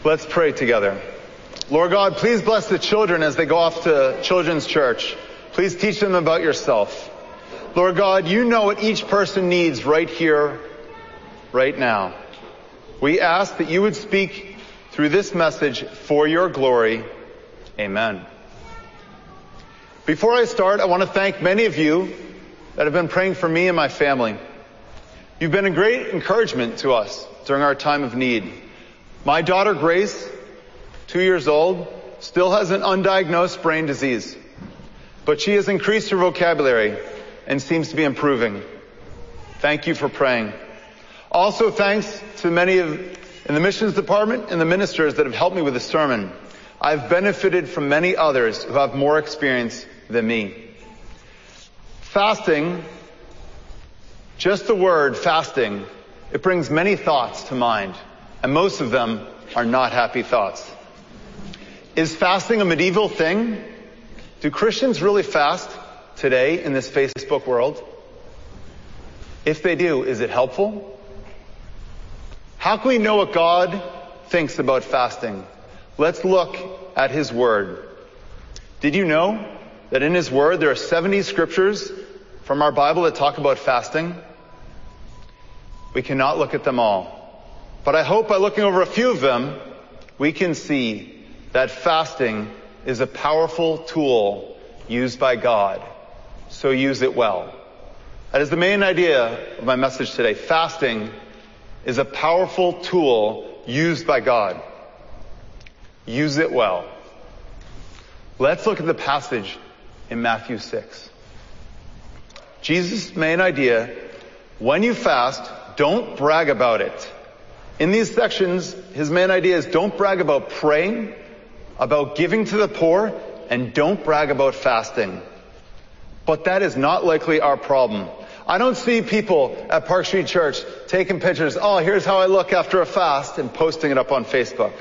Let's pray together. Lord God, please bless the children as they go off to children's church. Please teach them about yourself. Lord God, you know what each person needs right here, right now. We ask that you would speak through this message for your glory. Amen. Before I start, I want to thank many of you that have been praying for me and my family. You've been a great encouragement to us during our time of need. My daughter Grace, 2 years old, still has an undiagnosed brain disease, but she has increased her vocabulary and seems to be improving. Thank you for praying. Also, thanks to many in the missions department and the ministers that have helped me with the sermon. I've benefited from many others who have more experience than me. Fasting, just the word fasting, it brings many thoughts to mind, and most of them are not happy thoughts. Is fasting a medieval thing? Do Christians really fast today in this Facebook world? If they do, is it helpful? How can we know what God thinks about fasting? Let's look at His Word. Did you know that in His Word there are 70 scriptures from our Bible that talk about fasting? We cannot look at them all. But I hope by looking over a few of them, we can see that fasting is a powerful tool used by God. So use it well. That is the main idea of my message today. Fasting is a powerful tool used by God. Use it well. Let's look at the passage in Matthew 6. Jesus' main idea, when you fast, don't brag about it. In these sections, his main idea is don't brag about praying, about giving to the poor, and don't brag about fasting. But that is not likely our problem. I don't see people at Park Street Church taking pictures, oh, here's how I look after a fast, and posting it up on Facebook.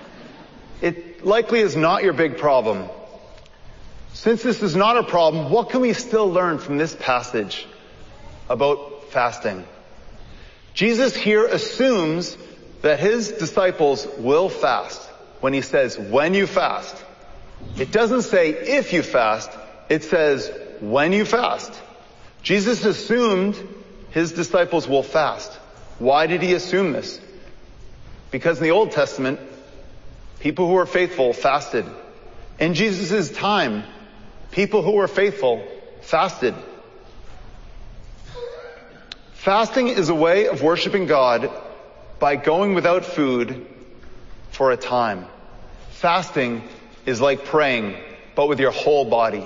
It likely is not your big problem. Since this is not a problem, what can we still learn from this passage about fasting? Jesus here assumes that his disciples will fast when he says, when you fast. It doesn't say if you fast, it says when you fast. Jesus assumed his disciples will fast. Why did he assume this? Because in the Old Testament, people who were faithful fasted. In Jesus' time, people who were faithful fasted. Fasting is a way of worshiping God by going without food for a time. Fasting is like praying, but with your whole body.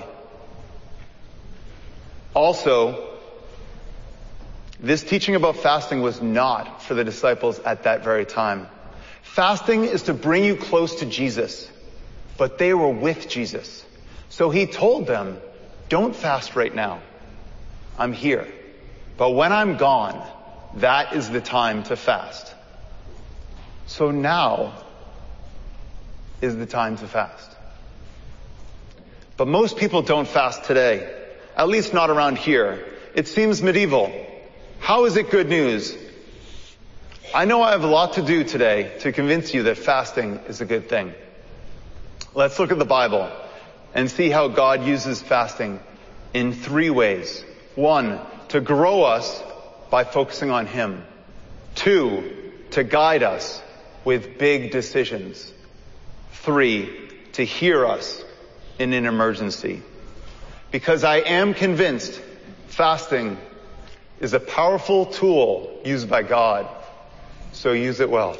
Also, this teaching about fasting was not for the disciples at that very time. Fasting is to bring you close to Jesus, but they were with Jesus. So he told them, don't fast right now. I'm here. But when I'm gone, that is the time to fast. So now is the time to fast. But most people don't fast today, at least not around here. It seems medieval. How is it good news? I know I have a lot to do today to convince you that fasting is a good thing. Let's look at the Bible and see how God uses fasting in 3 ways. 1, to grow us by focusing on Him. 2, to guide us with big decisions. 3, to hear us in an emergency. Because I am convinced fasting is a powerful tool used by God. So use it well.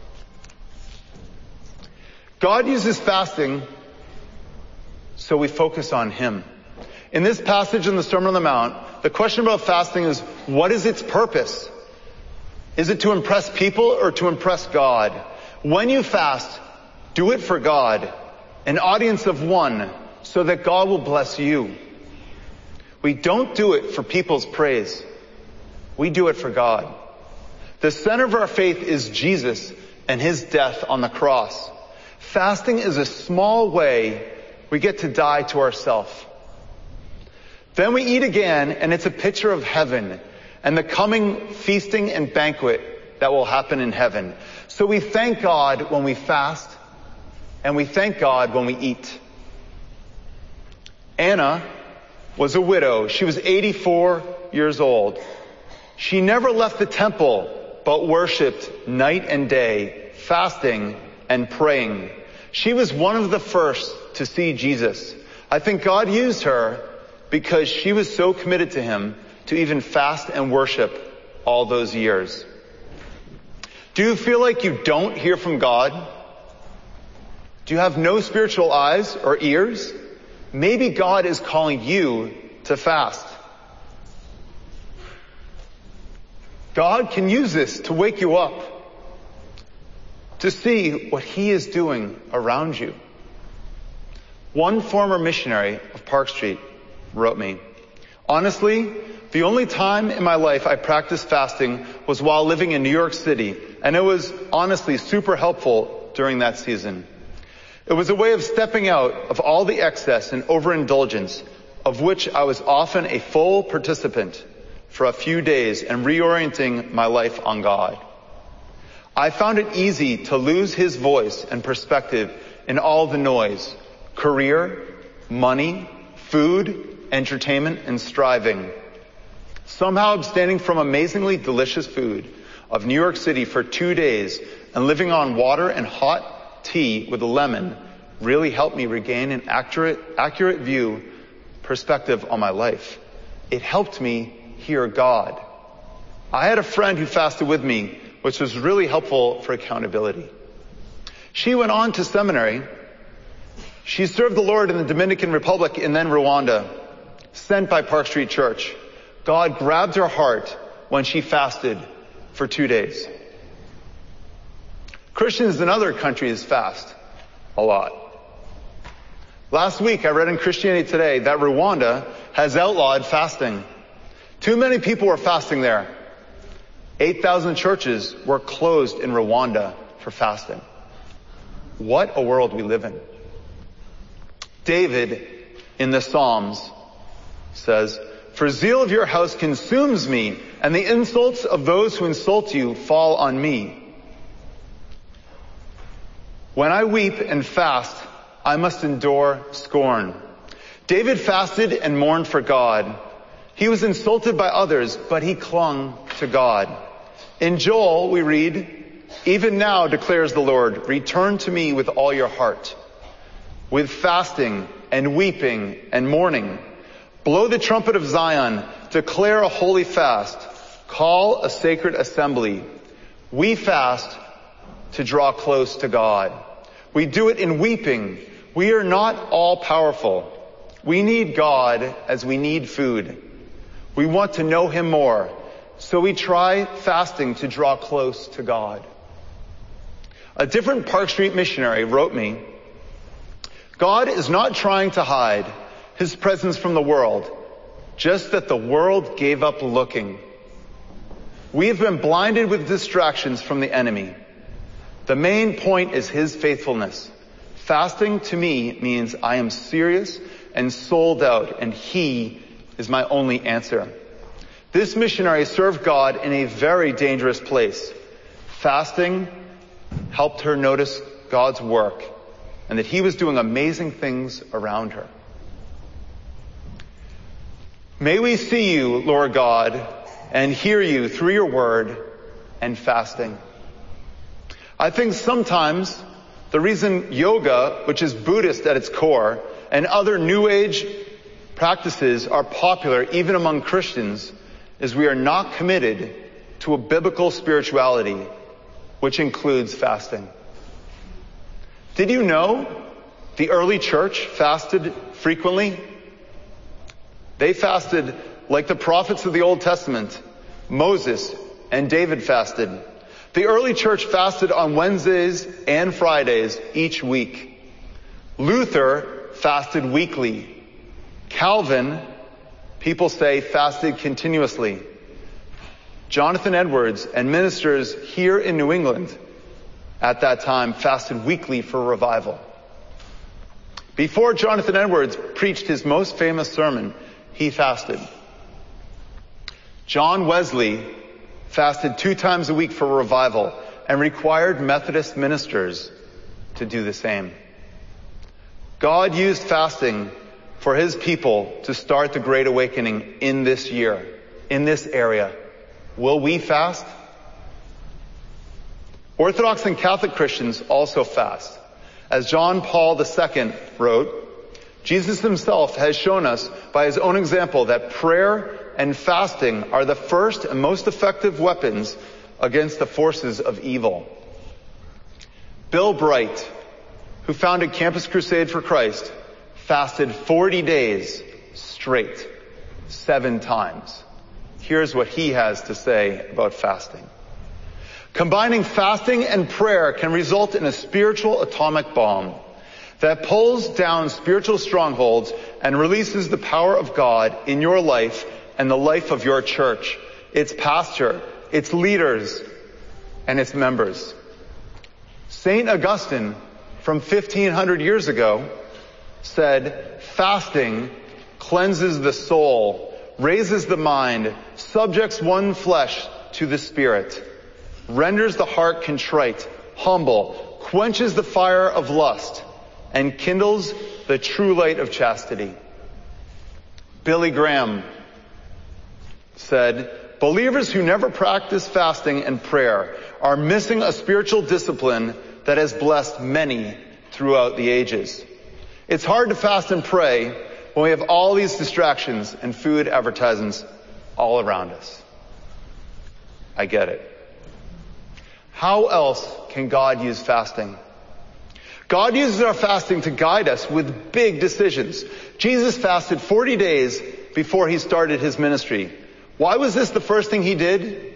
God uses fasting so we focus on Him. In this passage in the Sermon on the Mount, the question about fasting is, what is its purpose? Is it to impress people or to impress God? When you fast, do it for God, an audience of one, so that God will bless you. We don't do it for people's praise. We do it for God. The center of our faith is Jesus and His death on the cross. Fasting is a small way we get to die to ourselves. Then we eat again, and it's a picture of heaven and the coming feasting and banquet that will happen in heaven. So So we thank God when we fast, and we thank God when we eat. Anna was a widow. She was 84 years old. She never left the temple, but worshiped night and day, fasting and praying. She was one of the first to see Jesus. I think God used her because she was so committed to him to even fast and worship all those years. Do you feel like you don't hear from God? Do you have no spiritual eyes or ears? Maybe God is calling you to fast. God can use this to wake you up, to see what he is doing around you. One former missionary of Park Street wrote me, "Honestly, the only time in my life I practiced fasting was while living in New York City, and it was honestly super helpful during that season. It was a way of stepping out of all the excess and overindulgence, of which I was often a full participant, for a few days and reorienting my life on God. I found it easy to lose his voice and perspective in all the noise, career, money, food, entertainment, and striving. Somehow abstaining from amazingly delicious food of New York City for 2 days and living on water and hot tea with a lemon really helped me regain an accurate view, perspective on my life. It helped me hear God. I had a friend who fasted with me, which was really helpful for accountability. She went on to seminary. She served the Lord in the Dominican Republic and then Rwanda, sent by Park Street Church. God grabbed her heart when she fasted for 2 days. Christians in other countries fast a lot. Last week I read in Christianity Today that Rwanda has outlawed fasting. Too many people were fasting there. 8,000 churches were closed in Rwanda for fasting. What a world we live in. David in the Psalms says, "For zeal of your house consumes me, and the insults of those who insult you fall on me. When I weep and fast, I must endure scorn." David fasted and mourned for God. He was insulted by others, but he clung to God. In Joel, we read, "Even now, declares the Lord, return to me with all your heart, with fasting and weeping and mourning. Blow the trumpet of Zion, declare a holy fast, call a sacred assembly. We fast to draw close to God." We do it in weeping. We are not all powerful. We need God as we need food. We want to know him more, so we try fasting to draw close to God. A different Park Street missionary wrote me, "God is not trying to hide his presence from the world, just that the world gave up looking. We have been blinded with distractions from the enemy. The main point is his faithfulness. Fasting to me means I am serious and sold out, and he is my only answer." This missionary served God in a very dangerous place. Fasting helped her notice God's work and that he was doing amazing things around her. May we see you, Lord God, and hear you through your word and fasting. I think sometimes the reason yoga, which is Buddhist at its core, and other New Age practices are popular even among Christians is we are not committed to a biblical spirituality, which includes fasting. Did you know the early church fasted frequently? They fasted like the prophets of the Old Testament. Moses and David fasted. The early church fasted on Wednesdays and Fridays each week. Luther fasted weekly. Calvin, people say, fasted continuously. Jonathan Edwards and ministers here in New England at that time fasted weekly for revival. Before Jonathan Edwards preached his most famous sermon, he fasted. John Wesley fasted 2 times a week for revival, and required Methodist ministers to do the same. God used fasting for his people to start the Great Awakening in this year, in this area. Will we fast? Orthodox and Catholic Christians also fast. As John Paul II wrote, Jesus himself has shown us by his own example that prayer and fasting are the first and most effective weapons against the forces of evil. Bill Bright, who founded Campus Crusade for Christ, fasted 40 days straight, 7 times. Here's what he has to say about fasting. Combining fasting and prayer can result in a spiritual atomic bomb that pulls down spiritual strongholds and releases the power of God in your life and the life of your church, its pastor, its leaders, and its members. St. Augustine, from 1500 years ago, said, fasting cleanses the soul, raises the mind, subjects one flesh to the spirit, renders the heart contrite, humble, quenches the fire of lust, and kindles the true light of chastity. Billy Graham said, believers who never practice fasting and prayer are missing a spiritual discipline that has blessed many throughout the ages. It's hard to fast and pray when we have all these distractions and food advertisements all around us. I get it. How else can God use fasting? God uses our fasting to guide us with big decisions. Jesus fasted 40 days before he started his ministry. Why was this the first thing he did?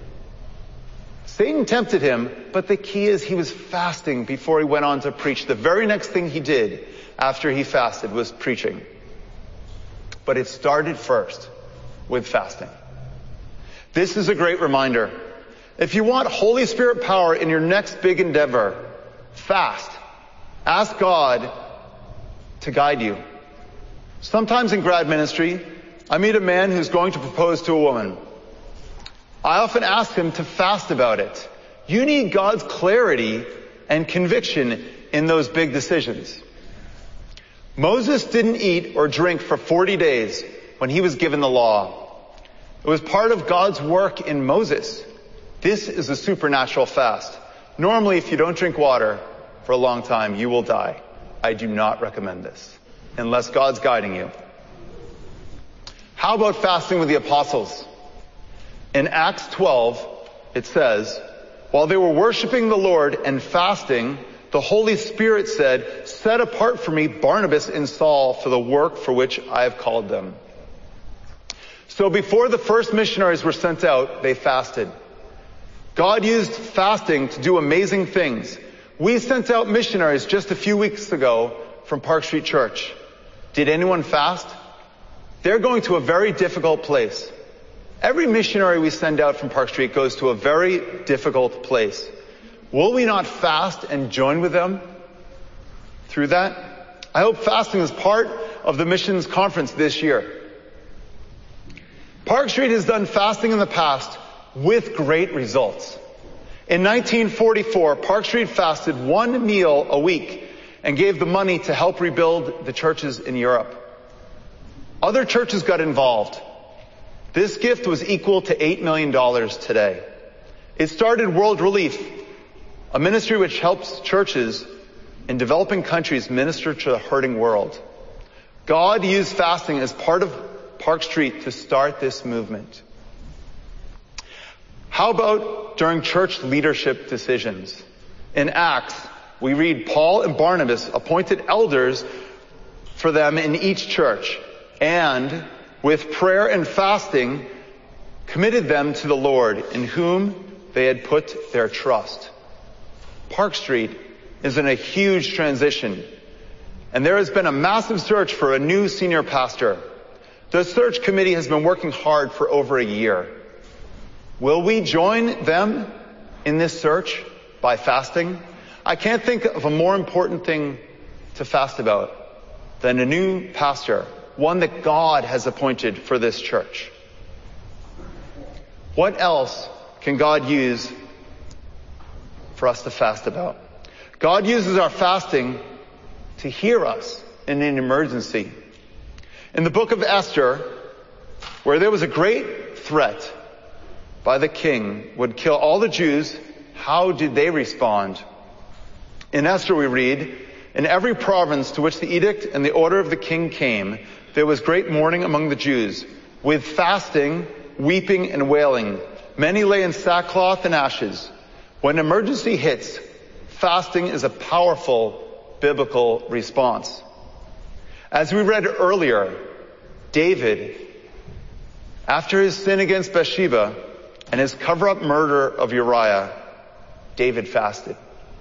Satan tempted him, but the key is he was fasting before he went on to preach. The very next thing he did after he fasted was preaching. But it started first with fasting. This is a great reminder. If you want Holy Spirit power in your next big endeavor, fast. Ask God to guide you. Sometimes in grad ministry, I meet a man who's going to propose to a woman. I often ask him to fast about it. You need God's clarity and conviction in those big decisions. Moses didn't eat or drink for 40 days when he was given the law. It was part of God's work in Moses. This is a supernatural fast. Normally, if you don't drink water for a long time, you will die. I do not recommend this, unless God's guiding you. How about fasting with the apostles? In Acts 12, it says, while they were worshiping the Lord and fasting, the Holy Spirit said, set apart for me Barnabas and Saul for the work for which I have called them. So before the first missionaries were sent out, they fasted. God used fasting to do amazing things. We sent out missionaries just a few weeks ago from Park Street Church. Did anyone fast? They're going to a very difficult place. Every missionary we send out from Park Street goes to a very difficult place. Will we not fast and join with them through that? I hope fasting is part of the missions conference this year. Park Street has done fasting in the past with great results. In 1944, Park Street fasted 1 meal a week and gave the money to help rebuild the churches in Europe. Other churches got involved. This gift was equal to $8 million today. It started World Relief, a ministry which helps churches in developing countries minister to the hurting world. God used fasting as part of Park Street to start this movement. How about during church leadership decisions? In Acts, we read Paul and Barnabas appointed elders for them in each church and, with prayer and fasting, committed them to the Lord in whom they had put their trust. Park Street is in a huge transition, and there has been a massive search for a new senior pastor. The search committee has been working hard for over a year. Will we join them in this search by fasting? I can't think of a more important thing to fast about than a new pastor, one that God has appointed for this church. What else can God use for us to fast about. God uses our fasting to hear us in an emergency. In the book of Esther, where there was a great threat by the king would kill all the Jews, how did they respond? In Esther we read, in every province to which the edict and the order of the king came, there was great mourning among the Jews, with fasting, weeping, and wailing. Many lay in sackcloth and ashes. When emergency hits, fasting is a powerful biblical response. As we read earlier, David, after his sin against Bathsheba and his cover-up murder of Uriah, David fasted.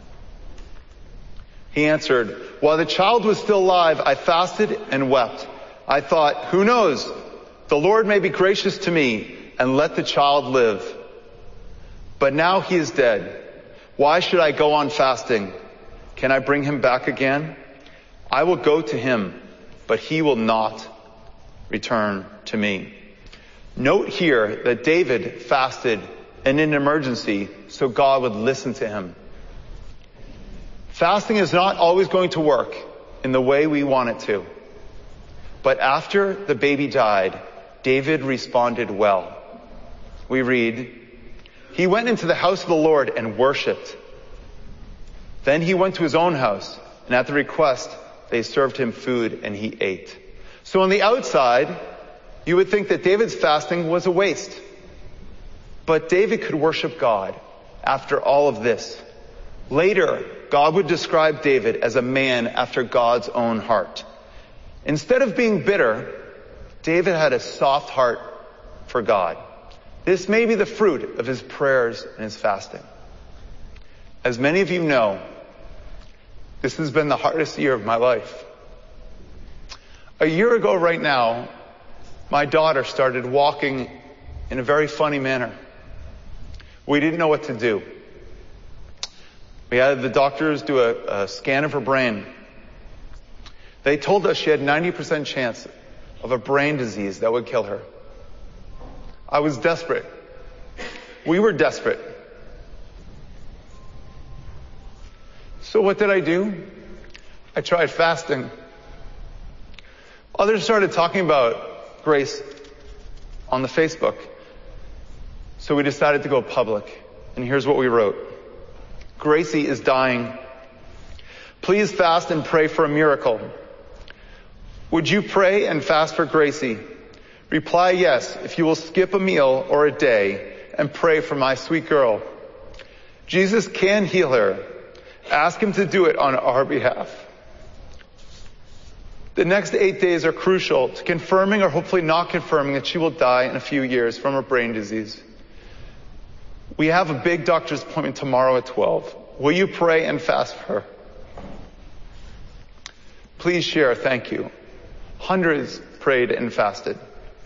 He answered, while the child was still alive, I fasted and wept. I thought, who knows? The Lord may be gracious to me and let the child live. But now he is dead. Why should I go on fasting? Can I bring him back again? I will go to him, but he will not return to me. Note here that David fasted in an emergency so God would listen to him. Fasting is not always going to work in the way we want it to. But after the baby died, David responded well. We read, he went into the house of the Lord and worshipped. Then he went to his own house, and at the request, they served him food and he ate. So on the outside, you would think that David's fasting was a waste. But David could worship God after all of this. Later, God would describe David as a man after God's own heart. Instead of being bitter, David had a soft heart for God. This may be the fruit of his prayers and his fasting. As many of you know, this has been the hardest year of my life. A year ago right now, my daughter started walking in a very funny manner. We didn't know what to do. We had the doctors do a scan of her brain. They told us she had 90% chance of a brain disease that would kill her. I was desperate. We were desperate. So what did I do? I tried fasting. Others started talking about grace on the Facebook. So we decided to go public. And here's what we wrote. Gracie is dying. Please fast and pray for a miracle. Would you pray and fast for Gracie? Reply yes if you will skip a meal or a day and pray for my sweet girl. Jesus can heal her. Ask him to do it on our behalf. The next 8 days are crucial to confirming or hopefully not confirming that she will die in a few years from a brain disease. We have a big doctor's appointment tomorrow at 12. Will you pray and fast for her? Please share. Thank you. Hundreds prayed and fasted.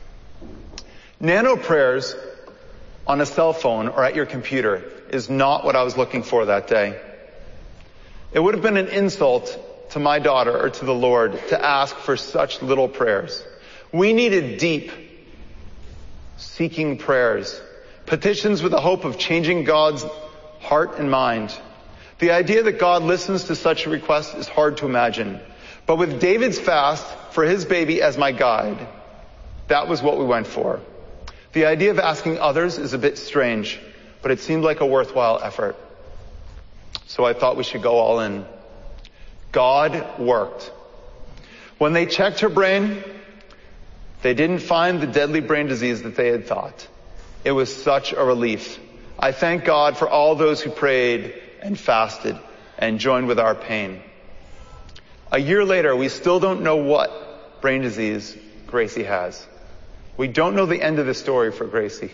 Nano prayers on a cell phone or at your computer is not what I was looking for that day. It would have been an insult to my daughter or to the Lord to ask for such little prayers. We needed deep, seeking prayers. Petitions with the hope of changing God's heart and mind. The idea that God listens to such a request is hard to imagine. But with David's fast for his baby as my guide, that was what we went for. The idea of asking others is a bit strange, but it seemed like a worthwhile effort. So I thought we should go all in. God worked. When they checked her brain, they didn't find the deadly brain disease that they had thought. It was such a relief. I thank God for all those who prayed and fasted and joined with our pain. A year later, we still don't know what brain disease Gracie has. We don't know the end of the story for Gracie.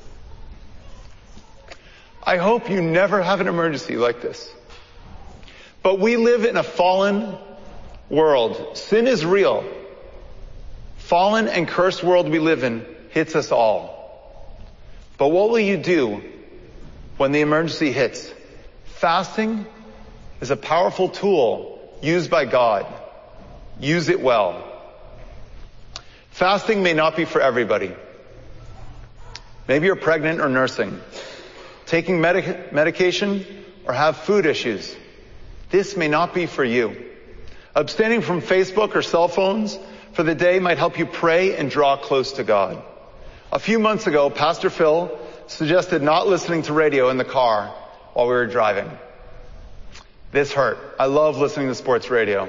I hope you never have an emergency like this. But we live in a fallen world. Sin is real. Fallen and cursed world we live in hits us all. But what will you do when the emergency hits? Fasting is a powerful tool used by God. Use it well. Fasting may not be for everybody. Maybe you're pregnant or nursing, taking medication, or have food issues, this may not be for you. Abstaining from Facebook or cell phones for the day might help you pray and draw close to God. A few months ago, Pastor Phil suggested not listening to radio in the car while we were driving. This hurt. I love listening to sports radio.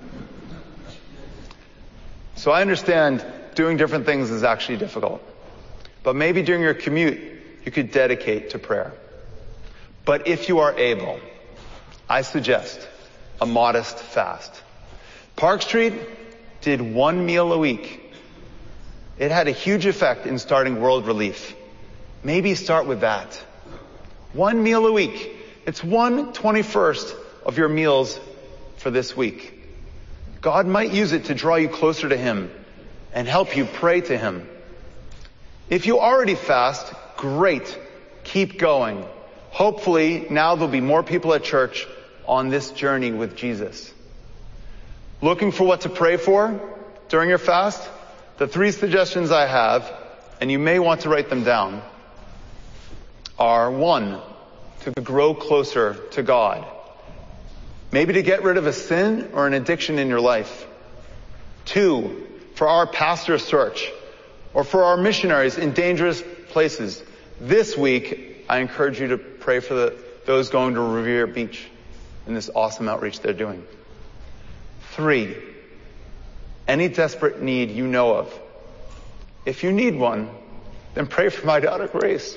So I understand doing different things is actually difficult. But maybe during your commute, you could dedicate to prayer. But if you are able, I suggest a modest fast. Park Street did 1 meal a week. It had a huge effect in starting World Relief. Maybe start with that. 1 meal a week. It's 1/21st of your meals for this week. God might use it to draw you closer to Him and help you pray to Him. If you already fast, great. Keep going. Hopefully, now there'll be more people at church on this journey with Jesus. Looking for what to pray for during your fast? The 3 suggestions I have, and you may want to write them down, are 1, to grow closer to God. Maybe to get rid of a sin or an addiction in your life. 2, for our pastor search, or for our missionaries in dangerous places. This week, I encourage you to pray for those going to Revere Beach in this awesome outreach they're doing. 3, any desperate need you know of. If you need one, then pray for my daughter Grace.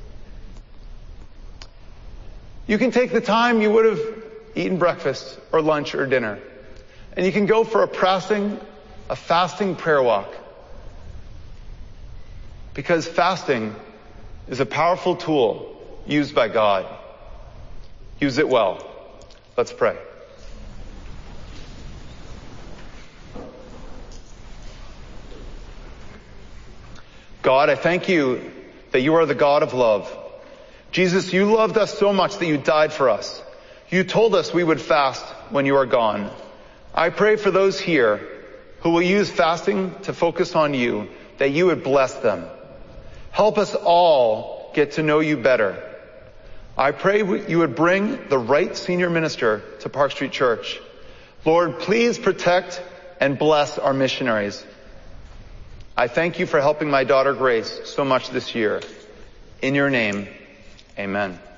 You can take the time you would have eaten breakfast or lunch or dinner, and you can go for a fasting prayer walk. Because fasting is a powerful tool used by God. Use it well. Let's pray. God, I thank you that you are the God of love. Jesus, you loved us so much that you died for us. You told us we would fast when you are gone. I pray for those here who will use fasting to focus on you, that you would bless them. Help us all get to know you better. I pray you would bring the right senior minister to Park Street Church. Lord, please protect and bless our missionaries. I thank you for helping my daughter Grace so much this year. In your name, amen.